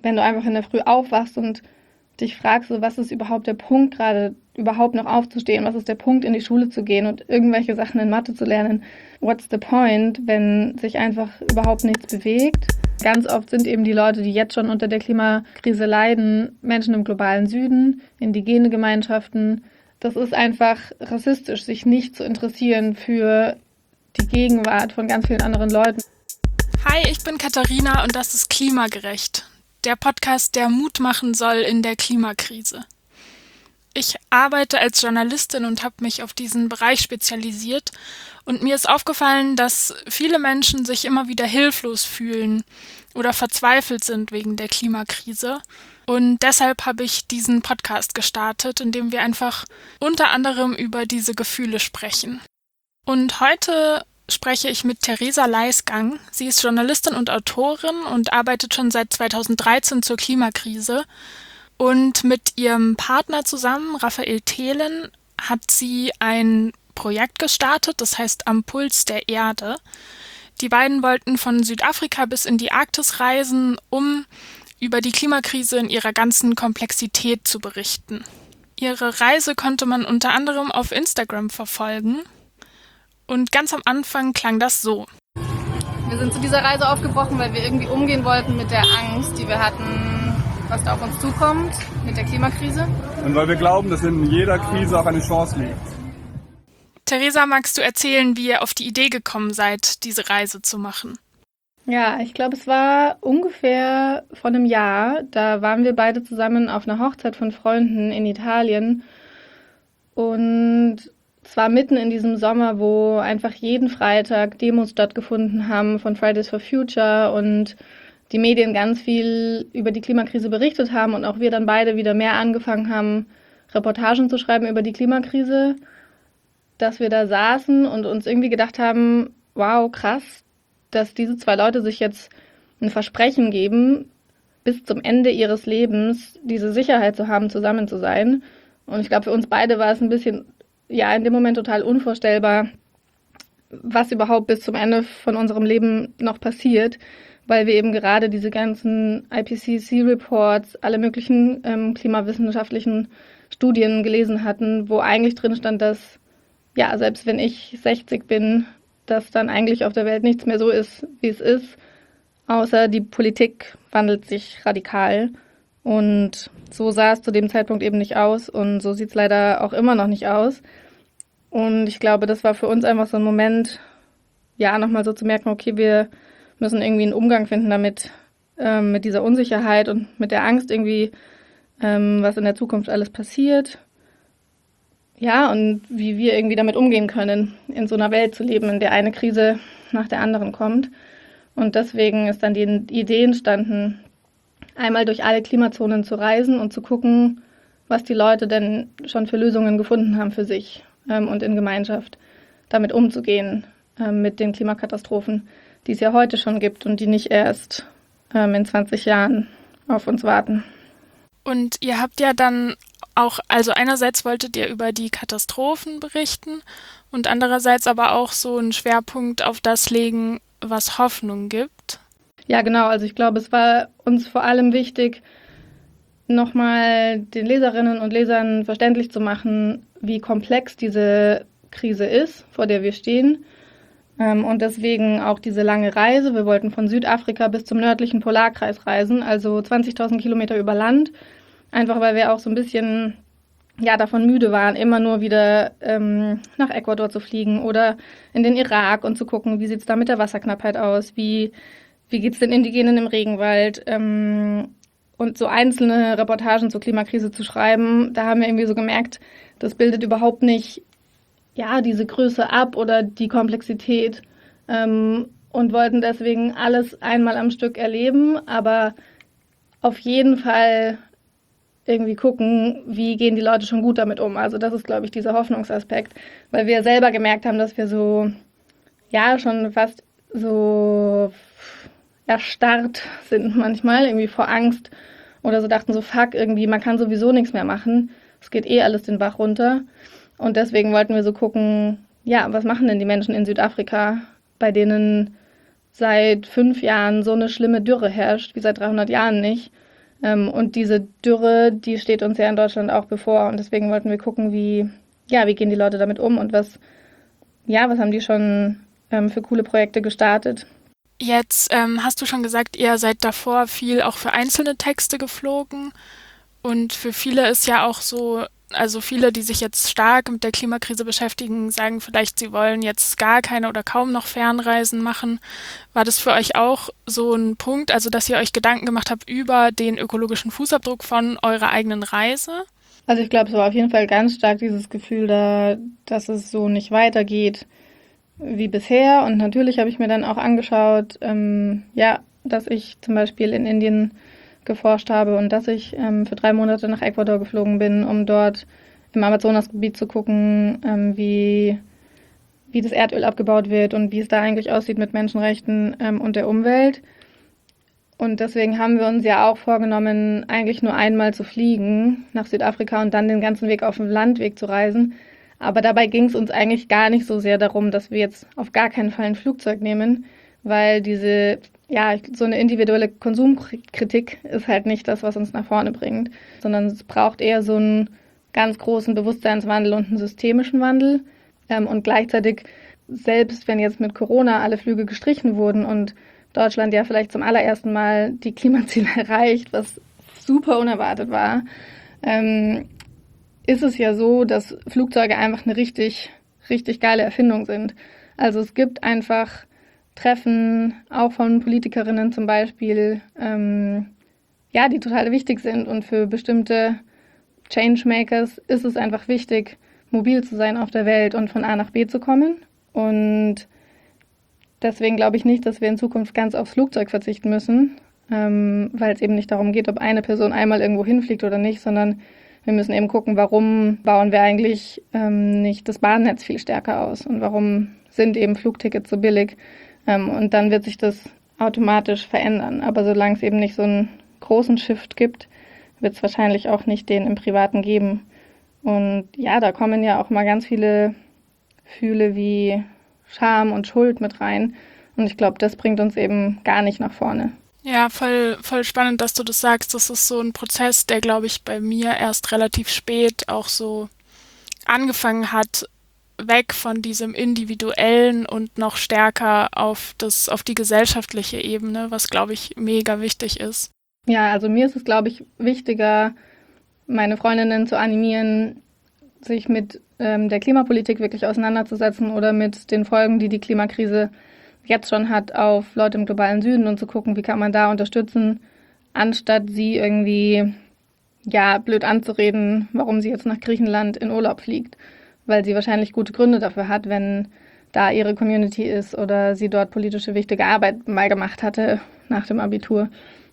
wenn du einfach in der Früh aufwachst und dich fragst, so, was ist überhaupt der Punkt, gerade überhaupt noch aufzustehen, was ist der Punkt, in die Schule zu gehen und irgendwelche Sachen in Mathe zu lernen. What's the point, wenn sich einfach überhaupt nichts bewegt? Ganz oft sind eben die Leute, die jetzt schon unter der Klimakrise leiden, Menschen im globalen Süden, indigene Gemeinschaften. Das ist einfach rassistisch, sich nicht zu interessieren für die Gegenwart von ganz vielen anderen Leuten. Hi, ich bin Katharina und das ist Klimagerecht, der Podcast, der Mut machen soll in der Klimakrise. Ich arbeite als Journalistin und habe mich auf diesen Bereich spezialisiert und mir ist aufgefallen, dass viele Menschen sich immer wieder hilflos fühlen oder verzweifelt sind wegen der Klimakrise. Und deshalb habe ich diesen Podcast gestartet, in dem wir einfach unter anderem über diese Gefühle sprechen. Und heute spreche ich mit Theresa Leisgang. Sie ist Journalistin und Autorin und arbeitet schon seit 2013 zur Klimakrise. Und mit ihrem Partner zusammen, Raphael Thelen, hat sie ein Projekt gestartet, das heißt Am Puls der Erde. Die beiden wollten von Südafrika bis in die Arktis reisen, um über die Klimakrise in ihrer ganzen Komplexität zu berichten. Ihre Reise konnte man unter anderem auf Instagram verfolgen. Und ganz am Anfang klang das so. Wir sind zu dieser Reise aufgebrochen, weil wir irgendwie umgehen wollten mit der Angst, die wir hatten, was da auf uns zukommt, mit der Klimakrise. Und weil wir glauben, dass in jeder Krise auch eine Chance liegt. Theresa, magst du erzählen, wie ihr auf die Idee gekommen seid, diese Reise zu machen? Ja, ich glaube, es war ungefähr vor einem Jahr. Da waren wir beide zusammen auf einer Hochzeit von Freunden in Italien. Und es war mitten in diesem Sommer, wo einfach jeden Freitag Demos stattgefunden haben von Fridays for Future und die Medien ganz viel über die Klimakrise berichtet haben und auch wir dann beide wieder mehr angefangen haben, Reportagen zu schreiben über die Klimakrise, dass wir da saßen und uns irgendwie gedacht haben, wow, krass, dass diese zwei Leute sich jetzt ein Versprechen geben, bis zum Ende ihres Lebens diese Sicherheit zu haben, zusammen zu sein. Und ich glaube, für uns beide war es ein bisschen, ja, in dem Moment total unvorstellbar, was überhaupt bis zum Ende von unserem Leben noch passiert, weil wir eben gerade diese ganzen IPCC-Reports, alle möglichen klimawissenschaftlichen Studien gelesen hatten, wo eigentlich drin stand, dass, ja, selbst wenn ich 60 bin, dass dann eigentlich auf der Welt nichts mehr so ist, wie es ist, außer die Politik wandelt sich radikal. Und so sah es zu dem Zeitpunkt eben nicht aus und so sieht es leider auch immer noch nicht aus. Und ich glaube, das war für uns einfach so ein Moment, ja, nochmal so zu merken, okay, wir müssen irgendwie einen Umgang finden damit, mit dieser Unsicherheit und mit der Angst irgendwie, was in der Zukunft alles passiert. Ja, und wie wir irgendwie damit umgehen können, in so einer Welt zu leben, in der eine Krise nach der anderen kommt. Und deswegen ist dann die Idee entstanden, einmal durch alle Klimazonen zu reisen und zu gucken, was die Leute denn schon für Lösungen gefunden haben für sich und in Gemeinschaft, damit umzugehen mit den Klimakatastrophen, die es ja heute schon gibt und die nicht erst in 20 Jahren auf uns warten. Und ihr habt ja dann auch, also einerseits wolltet ihr über die Katastrophen berichten und andererseits aber auch so einen Schwerpunkt auf das legen, was Hoffnung gibt. Ja, genau. Also ich glaube, es war uns vor allem wichtig, nochmal den Leserinnen und Lesern verständlich zu machen, wie komplex diese Krise ist, vor der wir stehen. Und deswegen auch diese lange Reise. Wir wollten von Südafrika bis zum nördlichen Polarkreis reisen, also 20.000 Kilometer über Land. Einfach weil wir auch so ein bisschen, ja, davon müde waren, immer nur wieder nach Ecuador zu fliegen oder in den Irak und zu gucken, wie sieht es da mit der Wasserknappheit aus, wie geht es den Indigenen im Regenwald, und so einzelne Reportagen zur Klimakrise zu schreiben. Da haben wir irgendwie so gemerkt, das bildet überhaupt nicht, ja, diese Größe ab oder die Komplexität, und wollten deswegen alles einmal am Stück erleben, aber auf jeden Fall irgendwie gucken, wie gehen die Leute schon gut damit um. Also das ist, glaube ich, dieser Hoffnungsaspekt, weil wir selber gemerkt haben, dass wir so, ja, schon fast so erstarrt sind manchmal, irgendwie vor Angst oder so dachten so, fuck, irgendwie, man kann sowieso nichts mehr machen. Es geht eh alles den Bach runter. Und deswegen wollten wir so gucken, ja, was machen denn die Menschen in Südafrika, bei denen seit 5 Jahren so eine schlimme Dürre herrscht, wie seit 300 Jahren nicht. Und diese Dürre, die steht uns ja in Deutschland auch bevor. Und deswegen wollten wir gucken, wie gehen die Leute damit um und was haben die schon für coole Projekte gestartet. Jetzt hast du schon gesagt, ihr seid davor viel auch für einzelne Texte geflogen. Und für viele ist ja auch so, also viele, die sich jetzt stark mit der Klimakrise beschäftigen, sagen vielleicht, sie wollen jetzt gar keine oder kaum noch Fernreisen machen. War das für euch auch so ein Punkt, also dass ihr euch Gedanken gemacht habt über den ökologischen Fußabdruck von eurer eigenen Reise? Also ich glaube, es war auf jeden Fall ganz stark dieses Gefühl da, dass es so nicht weitergeht wie bisher. Und natürlich habe ich mir dann auch angeschaut, dass ich zum Beispiel in Indien geforscht habe und dass ich für 3 Monate nach Ecuador geflogen bin, um dort im Amazonasgebiet zu gucken, wie das Erdöl abgebaut wird und wie es da eigentlich aussieht mit Menschenrechten und der Umwelt. Und deswegen haben wir uns ja auch vorgenommen, eigentlich nur einmal zu fliegen nach Südafrika und dann den ganzen Weg auf dem Landweg zu reisen. Aber dabei ging es uns eigentlich gar nicht so sehr darum, dass wir jetzt auf gar keinen Fall ein Flugzeug nehmen, weil so eine individuelle Konsumkritik ist halt nicht das, was uns nach vorne bringt, sondern es braucht eher so einen ganz großen Bewusstseinswandel und einen systemischen Wandel. Und gleichzeitig, selbst wenn jetzt mit Corona alle Flüge gestrichen wurden und Deutschland ja vielleicht zum allerersten Mal die Klimaziele erreicht, was super unerwartet war, ist es ja so, dass Flugzeuge einfach eine richtig, richtig geile Erfindung sind. Also es gibt einfach Treffen, auch von Politikerinnen zum Beispiel, die total wichtig sind. Und für bestimmte Changemakers ist es einfach wichtig, mobil zu sein auf der Welt und von A nach B zu kommen. Und deswegen glaube ich nicht, dass wir in Zukunft ganz aufs Flugzeug verzichten müssen, weil es eben nicht darum geht, ob eine Person einmal irgendwo hinfliegt oder nicht, sondern wir müssen eben gucken, warum bauen wir eigentlich nicht das Bahnnetz viel stärker aus und warum sind eben Flugtickets so billig. Und dann wird sich das automatisch verändern. Aber solange es eben nicht so einen großen Shift gibt, wird es wahrscheinlich auch nicht den im Privaten geben. Und ja, da kommen ja auch mal ganz viele Gefühle wie Scham und Schuld mit rein. Und ich glaube, das bringt uns eben gar nicht nach vorne. Ja, voll spannend, dass du das sagst. Das ist so ein Prozess, der, glaube ich, bei mir erst relativ spät auch so angefangen hat, weg von diesem Individuellen und noch stärker auf die gesellschaftliche Ebene, was, glaube ich, mega wichtig ist. Ja, also mir ist es, glaube ich, wichtiger, meine Freundinnen zu animieren, sich mit der Klimapolitik wirklich auseinanderzusetzen oder mit den Folgen, die die Klimakrise jetzt schon hat auf Leute im globalen Süden und zu gucken, wie kann man da unterstützen, anstatt sie irgendwie blöd anzureden, warum sie jetzt nach Griechenland in Urlaub fliegt, weil sie wahrscheinlich gute Gründe dafür hat, wenn da ihre Community ist oder sie dort politische wichtige Arbeit mal gemacht hatte nach dem Abitur.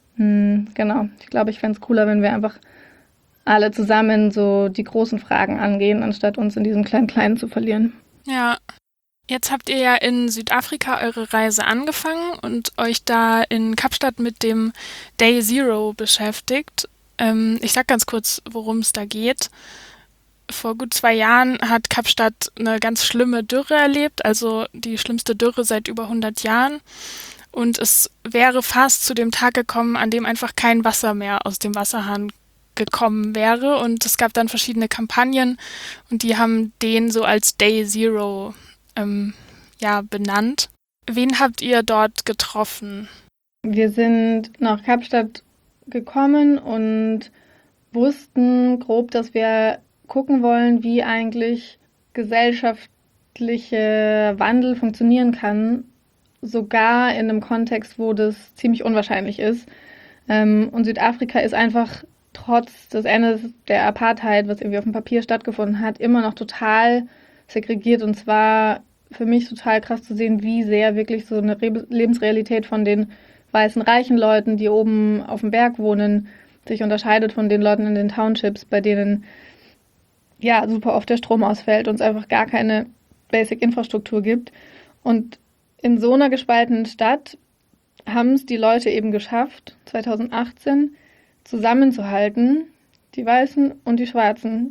Genau, ich glaube, ich fände es cooler, wenn wir einfach alle zusammen so die großen Fragen angehen, anstatt uns in diesem Klein-Kleinen zu verlieren. Ja, jetzt habt ihr ja in Südafrika eure Reise angefangen und euch da in Kapstadt mit dem Day Zero beschäftigt. Ich sag ganz kurz, worum es da geht. Vor gut 2 Jahren hat Kapstadt eine ganz schlimme Dürre erlebt, also die schlimmste Dürre seit über 100 Jahren. Und es wäre fast zu dem Tag gekommen, an dem einfach kein Wasser mehr aus dem Wasserhahn gekommen wäre. Und es gab dann verschiedene Kampagnen und die haben den so als Day Zero benannt. Wen habt ihr dort getroffen? Wir sind nach Kapstadt gekommen und wussten grob, dass wir gucken wollen, wie eigentlich gesellschaftlicher Wandel funktionieren kann, sogar in einem Kontext, wo das ziemlich unwahrscheinlich ist. Und Südafrika ist einfach trotz des Endes der Apartheid, was irgendwie auf dem Papier stattgefunden hat, immer noch total segregiert. Und zwar für mich total krass zu sehen, wie sehr wirklich so eine Lebensrealität von den weißen reichen Leuten, die oben auf dem Berg wohnen, sich unterscheidet von den Leuten in den Townships, bei denen super oft der Strom ausfällt und es einfach gar keine Basic-Infrastruktur gibt. Und in so einer gespaltenen Stadt haben es die Leute eben geschafft, 2018 zusammenzuhalten, die Weißen und die Schwarzen,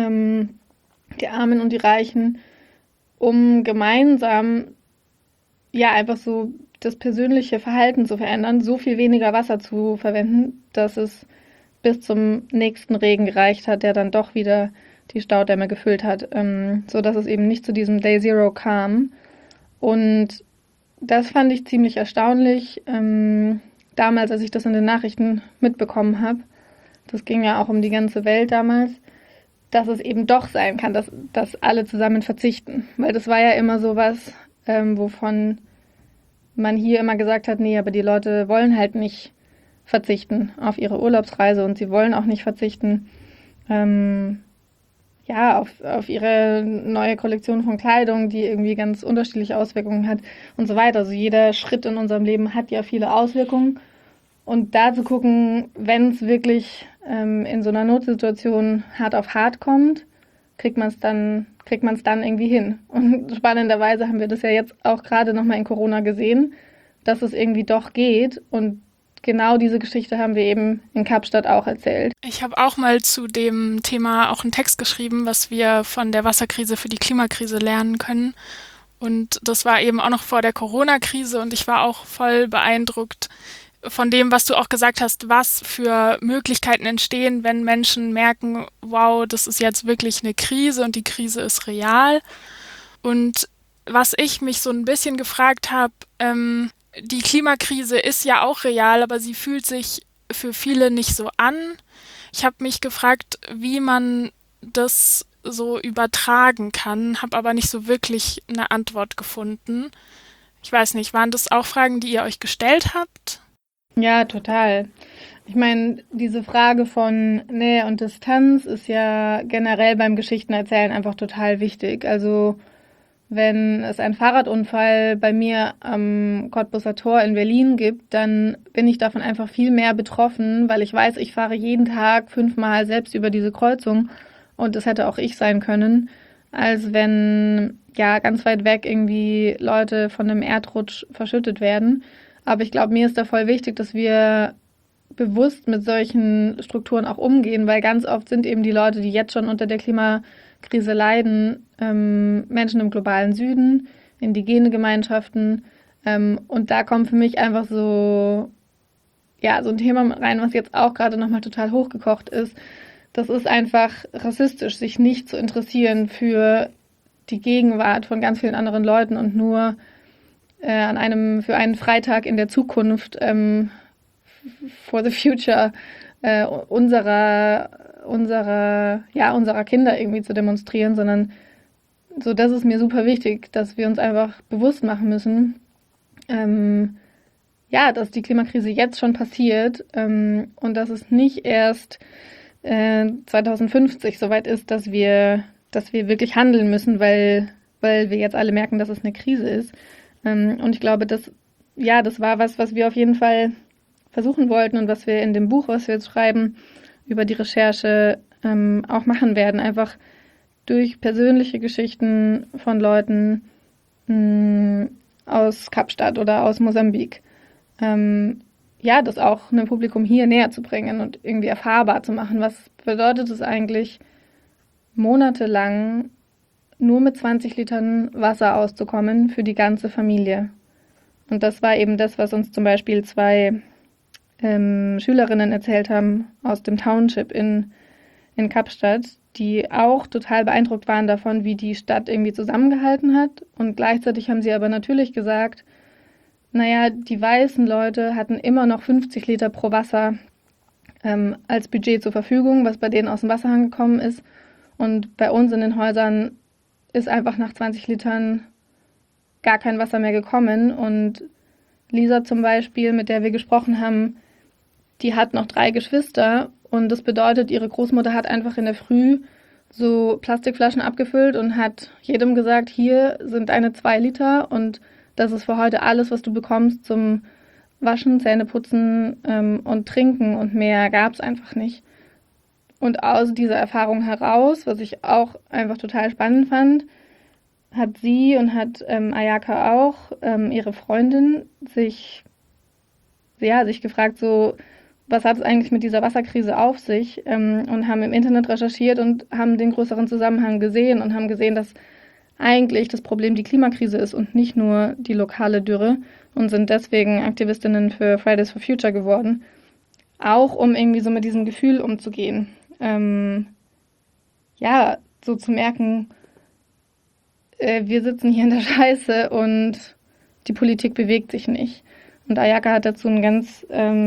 die Armen und die Reichen, um gemeinsam ja, einfach so das persönliche Verhalten zu verändern, so viel weniger Wasser zu verwenden, dass es bis zum nächsten Regen gereicht hat, der dann doch wieder die Staudämme gefüllt hat, so dass es eben nicht zu diesem Day Zero kam. Und das fand ich ziemlich erstaunlich, damals, als ich das in den Nachrichten mitbekommen habe. Das ging ja auch um die ganze Welt damals, dass es eben doch sein kann, dass alle zusammen verzichten. Weil das war ja immer sowas, wovon man hier immer gesagt hat, nee, aber die Leute wollen halt nicht verzichten auf ihre Urlaubsreise und sie wollen auch nicht verzichten auf ihre neue Kollektion von Kleidung, die irgendwie ganz unterschiedliche Auswirkungen hat und so weiter. Also jeder Schritt in unserem Leben hat ja viele Auswirkungen. Und da zu gucken, wenn es wirklich in so einer Notsituation hart auf hart kommt, kriegt man es dann irgendwie hin. Und spannenderweise haben wir das ja jetzt auch gerade nochmal in Corona gesehen, dass es irgendwie doch geht. Und genau diese Geschichte haben wir eben in Kapstadt auch erzählt. Ich habe auch mal zu dem Thema auch einen Text geschrieben, was wir von der Wasserkrise für die Klimakrise lernen können. Und das war eben auch noch vor der Corona-Krise und ich war auch voll beeindruckt von dem, was du auch gesagt hast, was für Möglichkeiten entstehen, wenn Menschen merken, wow, das ist jetzt wirklich eine Krise und die Krise ist real. Und was ich mich so ein bisschen gefragt habe, die Klimakrise ist ja auch real, aber sie fühlt sich für viele nicht so an. Ich habe mich gefragt, wie man das so übertragen kann, habe aber nicht so wirklich eine Antwort gefunden. Ich weiß nicht, waren das auch Fragen, die ihr euch gestellt habt? Ja, total. Ich meine, diese Frage von Nähe und Distanz ist ja generell beim Geschichtenerzählen einfach total wichtig. Also wenn es einen Fahrradunfall bei mir am Cottbuser Tor in Berlin gibt, dann bin ich davon einfach viel mehr betroffen, weil ich weiß, ich fahre jeden Tag 5-mal selbst über diese Kreuzung und das hätte auch ich sein können, als wenn ja ganz weit weg irgendwie Leute von einem Erdrutsch verschüttet werden. Aber ich glaube, mir ist da voll wichtig, dass wir bewusst mit solchen Strukturen auch umgehen, weil ganz oft sind eben die Leute, die jetzt schon unter der Klimakrise leiden, Menschen im globalen Süden, indigene Gemeinschaften. Und da kommt für mich einfach so ein Thema rein, was jetzt auch gerade nochmal total hochgekocht ist. Das ist einfach rassistisch, sich nicht zu interessieren für die Gegenwart von ganz vielen anderen Leuten und nur für einen Freitag in der Zukunft for the future unserer Kinder irgendwie zu demonstrieren, sondern so, das ist mir super wichtig, dass wir uns einfach bewusst machen müssen, dass die Klimakrise jetzt schon passiert und dass es nicht erst 2050 soweit ist, dass wir wirklich handeln müssen, weil wir jetzt alle merken, dass es eine Krise ist. Und ich glaube, das war was wir auf jeden Fall versuchen wollten und was wir in dem Buch, was wir jetzt schreiben, über die Recherche auch machen werden. Einfach durch persönliche Geschichten von Leuten aus Kapstadt oder aus Mosambik. Das auch einem Publikum hier näher zu bringen und irgendwie erfahrbar zu machen. Was bedeutet es eigentlich, monatelang nur mit 20 Litern Wasser auszukommen für die ganze Familie? Und das war eben das, was uns zum Beispiel 2 Schülerinnen erzählt haben aus dem Township in Kapstadt, die auch total beeindruckt waren davon, wie die Stadt irgendwie zusammengehalten hat. Und gleichzeitig haben sie aber natürlich gesagt, naja, die weißen Leute hatten immer noch 50 Liter pro Wasser als Budget zur Verfügung, was bei denen aus dem Wasserhahn gekommen ist. Und bei uns in den Häusern ist einfach nach 20 Litern gar kein Wasser mehr gekommen. Und Lisa zum Beispiel, mit der wir gesprochen haben, die hat noch 3 Geschwister und das bedeutet, ihre Großmutter hat einfach in der Früh so Plastikflaschen abgefüllt und hat jedem gesagt, hier sind deine 2 Liter und das ist für heute alles, was du bekommst zum Waschen, Zähneputzen und Trinken und mehr gab es einfach nicht. Und aus dieser Erfahrung heraus, was ich auch einfach total spannend fand, hat sie und hat Ayaka auch, ihre Freundin, sich gefragt, so, was hat es eigentlich mit dieser Wasserkrise auf sich? Und haben im Internet recherchiert und haben den größeren Zusammenhang gesehen und haben gesehen, dass eigentlich das Problem die Klimakrise ist und nicht nur die lokale Dürre und sind deswegen Aktivistinnen für Fridays for Future geworden. Auch um irgendwie so mit diesem Gefühl umzugehen. So zu merken, wir sitzen hier in der Scheiße und die Politik bewegt sich nicht. Und Ayaka hat dazu einen ganz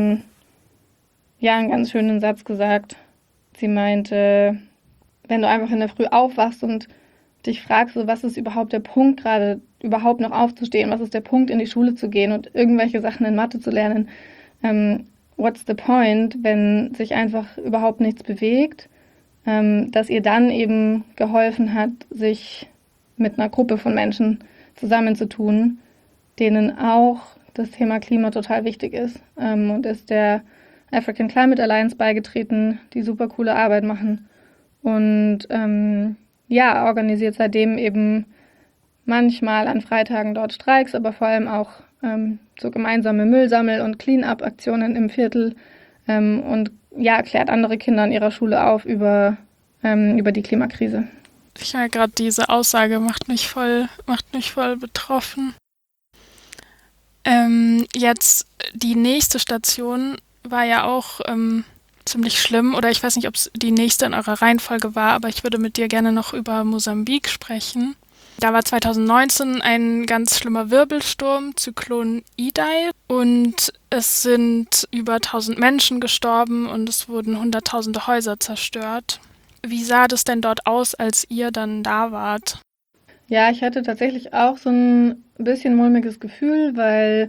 schönen Satz gesagt. Sie meinte, wenn du einfach in der Früh aufwachst und dich fragst, so, was ist überhaupt der Punkt gerade, überhaupt noch aufzustehen, was ist der Punkt, in die Schule zu gehen und irgendwelche Sachen in Mathe zu lernen, what's the point, wenn sich einfach überhaupt nichts bewegt, dass ihr dann eben geholfen hat, sich mit einer Gruppe von Menschen zusammenzutun, denen auch das Thema Klima total wichtig ist, und ist der African Climate Alliance beigetreten, die super coole Arbeit machen und organisiert seitdem eben manchmal an Freitagen dort Streiks, aber vor allem auch so gemeinsame Müllsammel- und Clean-up-Aktionen im Viertel und klärt andere Kinder an ihrer Schule auf über die Klimakrise. Ich meine, gerade diese Aussage macht mich voll betroffen. Jetzt die nächste Station war ja auch ziemlich schlimm, oder ich weiß nicht, ob es die nächste in eurer Reihenfolge war, aber ich würde mit dir gerne noch über Mosambik sprechen. Da war 2019 ein ganz schlimmer Wirbelsturm, Zyklon Idai, und es sind über 1000 Menschen gestorben und es wurden hunderttausende Häuser zerstört. Wie sah das denn dort aus, als ihr dann da wart? Ja, ich hatte tatsächlich auch so ein bisschen mulmiges Gefühl, weil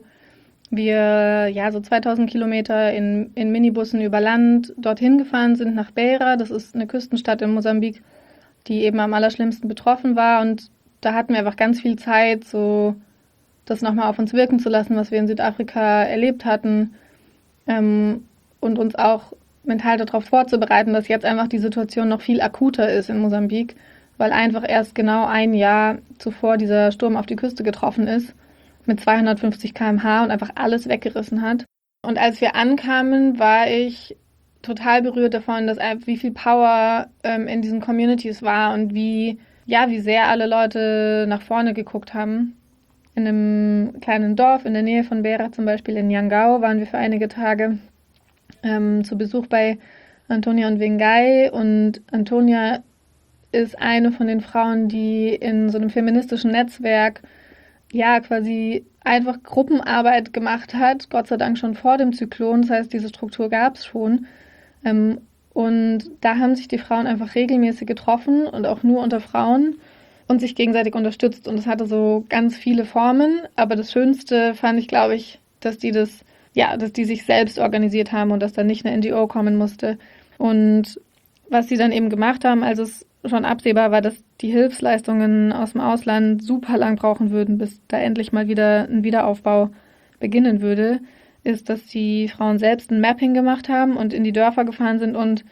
wir so 2000 Kilometer in Minibussen über Land dorthin gefahren sind nach Beira. Das ist eine Küstenstadt in Mosambik, die eben am allerschlimmsten betroffen war. Und da hatten wir einfach ganz viel Zeit, so das nochmal auf uns wirken zu lassen, was wir in Südafrika erlebt hatten, und uns auch mental darauf vorzubereiten, dass jetzt einfach die Situation noch viel akuter ist in Mosambik, weil einfach erst genau ein Jahr zuvor dieser Sturm auf die Küste getroffen ist mit 250 km/h und einfach alles weggerissen hat. Und als wir ankamen, war ich total berührt davon, wie viel Power in diesen Communities war und wie sehr alle Leute nach vorne geguckt haben. In einem kleinen Dorf in der Nähe von Beira, zum Beispiel in Nyangao, waren wir für einige Tage zu Besuch bei Antonia und Wengai. Und Antonia ist eine von den Frauen, die in so einem feministischen Netzwerk quasi einfach Gruppenarbeit gemacht hat, Gott sei Dank schon vor dem Zyklon. Das heißt, diese Struktur gab es schon. Und da haben sich die Frauen einfach regelmäßig getroffen und auch nur unter Frauen und sich gegenseitig unterstützt. Und es hatte so ganz viele Formen. Aber das Schönste fand ich, glaube ich, dass die sich selbst organisiert haben und dass da nicht eine NGO kommen musste. Und was sie dann eben gemacht haben, als es schon absehbar war, dass die Hilfsleistungen aus dem Ausland super lang brauchen würden, bis da endlich mal wieder ein Wiederaufbau beginnen würde, ist, dass die Frauen selbst ein Mapping gemacht haben und in die Dörfer gefahren sind und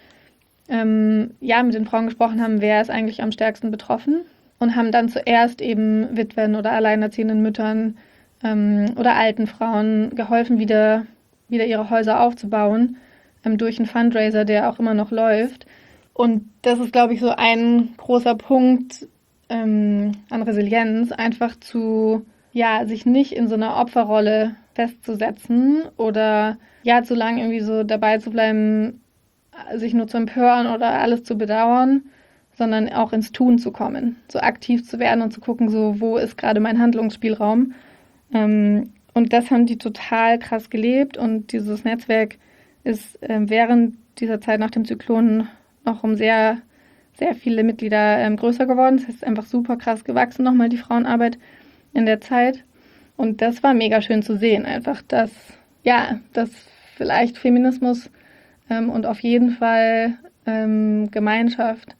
mit den Frauen gesprochen haben, wer ist eigentlich am stärksten betroffen, und haben dann zuerst eben Witwen oder alleinerziehenden Müttern oder alten Frauen geholfen, wieder ihre Häuser aufzubauen, durch einen Fundraiser, der auch immer noch läuft. Und das ist, glaube ich, so ein großer Punkt an Resilienz, einfach sich nicht in so einer Opferrolle festzusetzen oder zu lange irgendwie so dabei zu bleiben, sich nur zu empören oder alles zu bedauern, sondern auch ins Tun zu kommen, so aktiv zu werden und zu gucken, so, wo ist gerade mein Handlungsspielraum. Und das haben die total krass gelebt, und dieses Netzwerk ist während dieser Zeit nach dem Zyklon noch um sehr, sehr viele Mitglieder größer geworden. Das ist einfach super krass gewachsen, nochmal die Frauenarbeit in der Zeit. Und das war mega schön zu sehen, einfach, dass vielleicht Feminismus und auf jeden Fall Gemeinschaft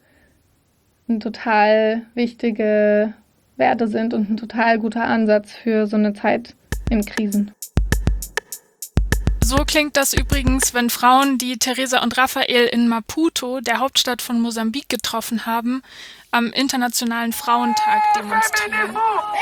total wichtige Werte sind und ein total guter Ansatz für so eine Zeit in Krisen. So klingt das übrigens, wenn Frauen, die Teresa und Raphael in Maputo, der Hauptstadt von Mosambik, getroffen haben, am Internationalen Frauentag demonstrieren.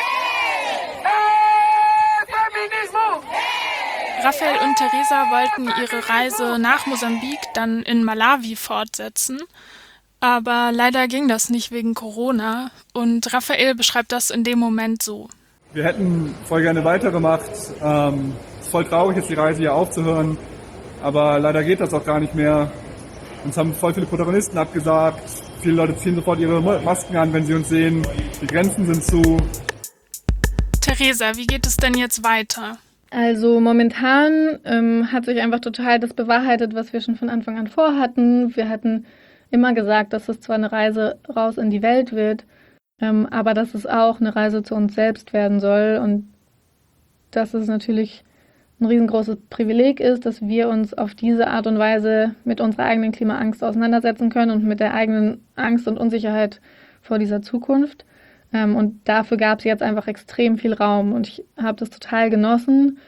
Raphael und Teresa wollten ihre Reise nach Mosambik dann in Malawi fortsetzen. Aber leider ging das nicht wegen Corona und Raphael beschreibt das in dem Moment so. Wir hätten voll gerne weitergemacht. Es ist voll traurig, jetzt die Reise hier aufzuhören. Aber leider geht das auch gar nicht mehr. Uns haben voll viele Protagonisten abgesagt. Viele Leute ziehen sofort ihre Masken an, wenn sie uns sehen. Die Grenzen sind zu. Theresa, wie geht es denn jetzt weiter? Also momentan hat sich einfach total das bewahrheitet, was wir schon von Anfang an vorhatten. Wir hatten immer gesagt, dass es zwar eine Reise raus in die Welt wird, aber dass es auch eine Reise zu uns selbst werden soll. Und dass es natürlich ein riesengroßes Privileg ist, dass wir uns auf diese Art und Weise mit unserer eigenen Klimaangst auseinandersetzen können und mit der eigenen Angst und Unsicherheit vor dieser Zukunft. Und dafür gab es jetzt einfach extrem viel Raum und ich habe das total genossen.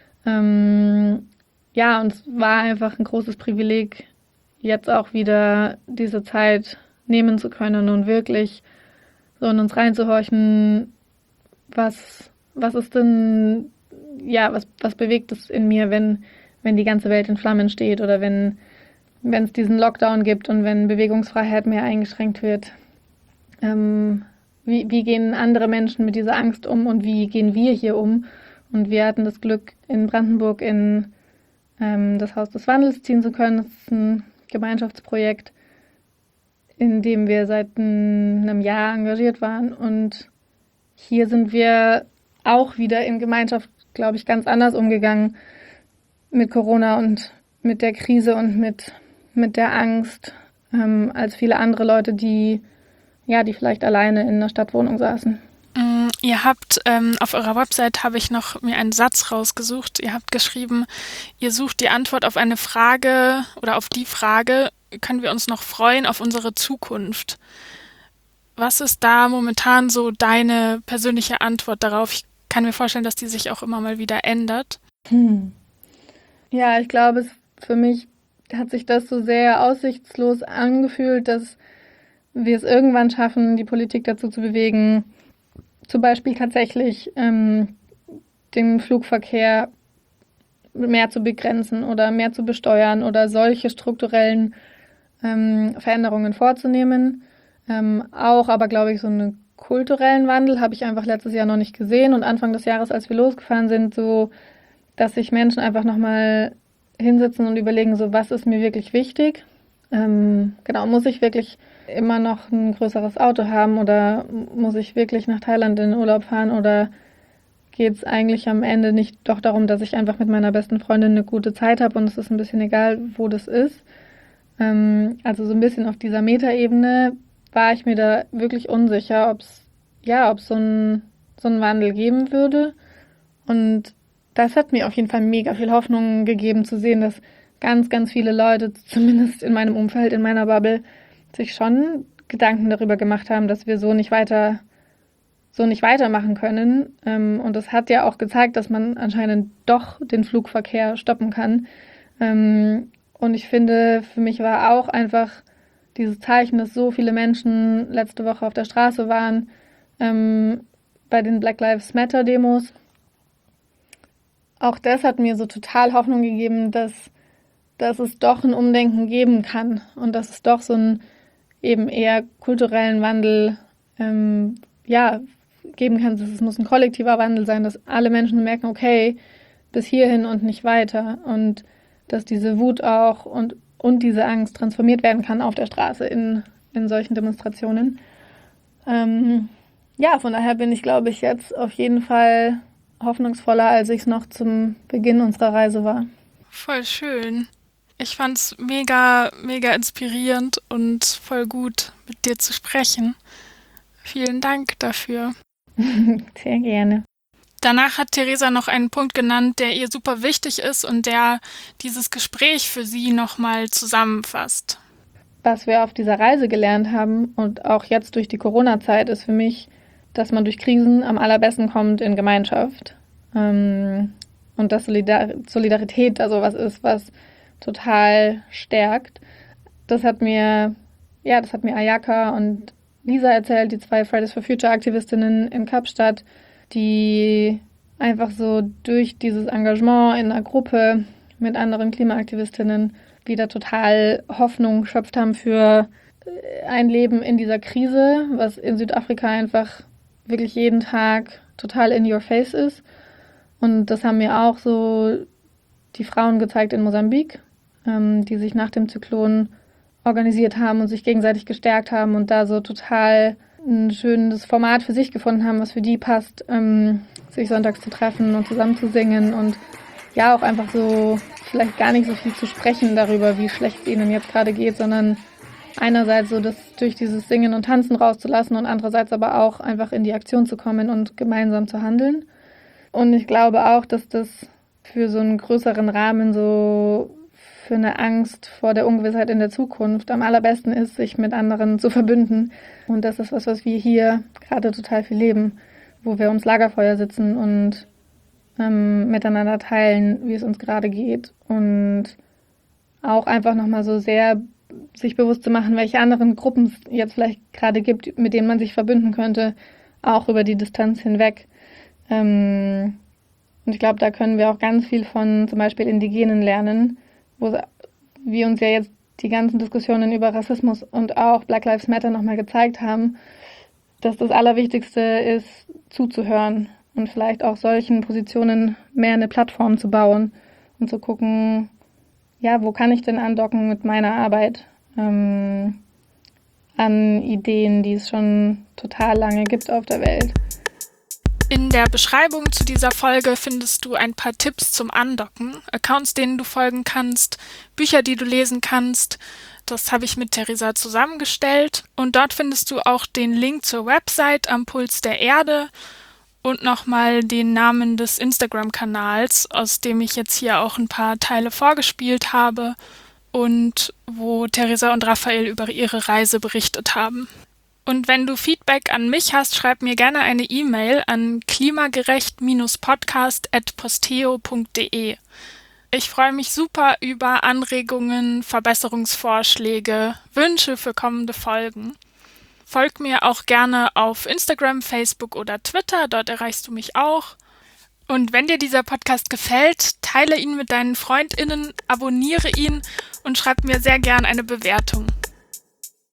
Ja, und es war einfach ein großes Privileg, jetzt auch wieder diese Zeit nehmen zu können und wirklich so in uns reinzuhorchen, was ist denn, ja, was bewegt es in mir, wenn die ganze Welt in Flammen steht oder wenn es diesen Lockdown gibt und wenn Bewegungsfreiheit mehr eingeschränkt wird. Wie gehen andere Menschen mit dieser Angst um und wie gehen wir hier um? Und wir hatten das Glück, in Brandenburg in das Haus des Wandels ziehen zu können. Das ist ein Gemeinschaftsprojekt, in dem wir seit einem Jahr engagiert waren. Und hier sind wir auch wieder in Gemeinschaft, glaube ich, ganz anders umgegangen mit Corona und mit der Krise und mit der Angst als viele andere Leute, die vielleicht alleine in einer Stadtwohnung saßen. Ihr habt, auf eurer Website habe ich noch mir einen Satz rausgesucht. Ihr habt geschrieben, ihr sucht die Antwort auf eine Frage oder auf die Frage, können wir uns noch freuen auf unsere Zukunft? Was ist da momentan so deine persönliche Antwort darauf? Ich kann mir vorstellen, dass die sich auch immer mal wieder ändert. Ja, ich glaube, für mich hat sich das so sehr aussichtslos angefühlt, dass wir es irgendwann schaffen, die Politik dazu zu bewegen, zum Beispiel tatsächlich den Flugverkehr mehr zu begrenzen oder mehr zu besteuern oder solche strukturellen Veränderungen vorzunehmen. Auch aber, glaube ich, so einen kulturellen Wandel habe ich einfach letztes Jahr noch nicht gesehen und Anfang des Jahres, als wir losgefahren sind, so, dass sich Menschen einfach nochmal hinsetzen und überlegen, so, was ist mir wirklich wichtig? Genau, muss ich wirklich immer noch ein größeres Auto haben oder muss ich wirklich nach Thailand in den Urlaub fahren oder geht es eigentlich am Ende nicht doch darum, dass ich einfach mit meiner besten Freundin eine gute Zeit habe und es ist ein bisschen egal, wo das ist. Also so ein bisschen auf dieser Metaebene war ich mir da wirklich unsicher, ob es so einen Wandel geben würde. Und das hat mir auf jeden Fall mega viel Hoffnung gegeben zu sehen, dass ganz, ganz viele Leute, zumindest in meinem Umfeld, in meiner Bubble, sich schon Gedanken darüber gemacht haben, dass wir so nicht weitermachen können. Und das hat ja auch gezeigt, dass man anscheinend doch den Flugverkehr stoppen kann. Und ich finde, für mich war auch einfach dieses Zeichen, dass so viele Menschen letzte Woche auf der Straße waren, bei den Black Lives Matter Demos. Auch das hat mir so total Hoffnung gegeben, dass es doch ein Umdenken geben kann und dass es doch so einen eben eher kulturellen Wandel geben kann. Es muss ein kollektiver Wandel sein, dass alle Menschen merken, okay, bis hierhin und nicht weiter. Und dass diese Wut auch und diese Angst transformiert werden kann auf der Straße in solchen Demonstrationen. Von daher bin ich, glaube ich, jetzt auf jeden Fall hoffnungsvoller, als ich es noch zum Beginn unserer Reise war. Voll schön. Ich fand's mega, mega inspirierend und voll gut, mit dir zu sprechen. Vielen Dank dafür. Sehr gerne. Danach hat Theresa noch einen Punkt genannt, der ihr super wichtig ist und der dieses Gespräch für sie nochmal zusammenfasst. Was wir auf dieser Reise gelernt haben und auch jetzt durch die Corona-Zeit ist für mich, dass man durch Krisen am allerbesten kommt in Gemeinschaft. Und dass Solidarität da sowas ist, was total stärkt. Das hat mir Ayaka und Lisa erzählt, die 2 Fridays for Future Aktivistinnen in Kapstadt, die einfach so durch dieses Engagement in einer Gruppe mit anderen Klimaaktivistinnen wieder total Hoffnung geschöpft haben für ein Leben in dieser Krise, was in Südafrika einfach wirklich jeden Tag total in your face ist. Und das haben mir auch so die Frauen gezeigt in Mosambik, die sich nach dem Zyklon organisiert haben und sich gegenseitig gestärkt haben und da so total ein schönes Format für sich gefunden haben, was für die passt, sich sonntags zu treffen und zusammen zu singen und ja auch einfach so vielleicht gar nicht so viel zu sprechen darüber, wie schlecht es ihnen jetzt gerade geht, sondern einerseits so das durch dieses Singen und Tanzen rauszulassen und andererseits aber auch einfach in die Aktion zu kommen und gemeinsam zu handeln. Und ich glaube auch, dass das für so einen größeren Rahmen so für eine Angst vor der Ungewissheit in der Zukunft am allerbesten ist, sich mit anderen zu verbünden. Und das ist was wir hier gerade total viel leben, wo wir ums Lagerfeuer sitzen und miteinander teilen, wie es uns gerade geht. Und auch einfach nochmal so sehr sich bewusst zu machen, welche anderen Gruppen es jetzt vielleicht gerade gibt, mit denen man sich verbünden könnte, auch über die Distanz hinweg. Und ich glaube, da können wir auch ganz viel von zum Beispiel Indigenen lernen, wo wir uns ja jetzt die ganzen Diskussionen über Rassismus und auch Black Lives Matter nochmal gezeigt haben, dass das Allerwichtigste ist, zuzuhören und vielleicht auch solchen Positionen mehr eine Plattform zu bauen und zu gucken, ja, wo kann ich denn andocken mit meiner Arbeit an Ideen, die es schon total lange gibt auf der Welt. In der Beschreibung zu dieser Folge findest du ein paar Tipps zum Andocken, Accounts, denen du folgen kannst, Bücher, die du lesen kannst. Das habe ich mit Theresa zusammengestellt. Und dort findest du auch den Link zur Website Am Puls der Erde und nochmal den Namen des Instagram-Kanals, aus dem ich jetzt hier auch ein paar Teile vorgespielt habe und wo Theresa und Raphael über ihre Reise berichtet haben. Und wenn du Feedback an mich hast, schreib mir gerne eine E-Mail an klimagerecht-podcast@posteo.de. Ich freue mich super über Anregungen, Verbesserungsvorschläge, Wünsche für kommende Folgen. Folg mir auch gerne auf Instagram, Facebook oder Twitter, dort erreichst du mich auch. Und wenn dir dieser Podcast gefällt, teile ihn mit deinen FreundInnen, abonniere ihn und schreib mir sehr gern eine Bewertung.